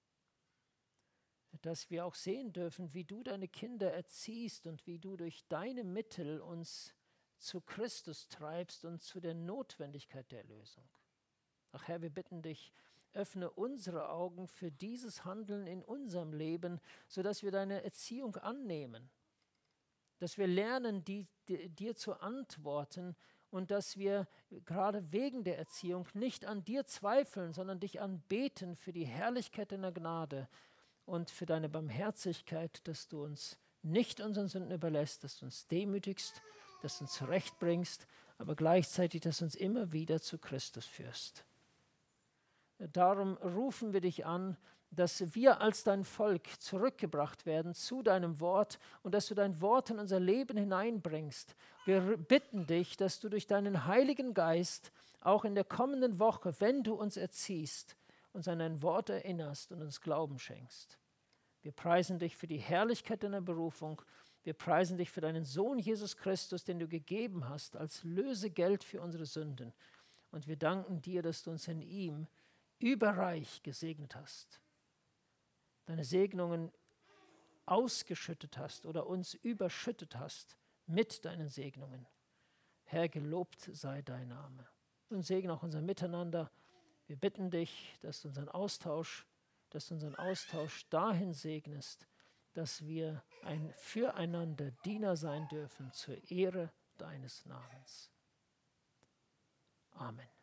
dass wir auch sehen dürfen, wie du deine Kinder erziehst und wie du durch deine Mittel uns zu Christus treibst und zu der Notwendigkeit der Erlösung. Ach Herr, wir bitten dich, öffne unsere Augen für dieses Handeln in unserem Leben, sodass wir deine Erziehung annehmen, dass wir lernen, die, die, dir zu antworten und dass wir gerade wegen der Erziehung nicht an dir zweifeln, sondern dich anbeten für die Herrlichkeit deiner Gnade und für deine Barmherzigkeit, dass du uns nicht unseren Sünden überlässt, dass du uns demütigst, dass du uns zurechtbringst, aber gleichzeitig, dass du uns immer wieder zu Christus führst. Darum rufen wir dich an, dass wir als dein Volk zurückgebracht werden zu deinem Wort und dass du dein Wort in unser Leben hineinbringst. Wir bitten dich, dass du durch deinen Heiligen Geist auch in der kommenden Woche, wenn du uns erziehst, uns an dein Wort erinnerst und uns Glauben schenkst. Wir preisen dich für die Herrlichkeit deiner Berufung. Wir preisen dich für deinen Sohn Jesus Christus, den du gegeben hast als Lösegeld für unsere Sünden. Und wir danken dir, dass du uns in ihm überreich gesegnet hast, deine Segnungen ausgeschüttet hast oder uns überschüttet hast mit deinen Segnungen. Herr, gelobt sei dein Name. Und segne auch unser Miteinander. Wir bitten dich, dass du unseren Austausch, dass du unseren Austausch dahin segnest, dass wir ein füreinander Diener sein dürfen zur Ehre deines Namens. Amen.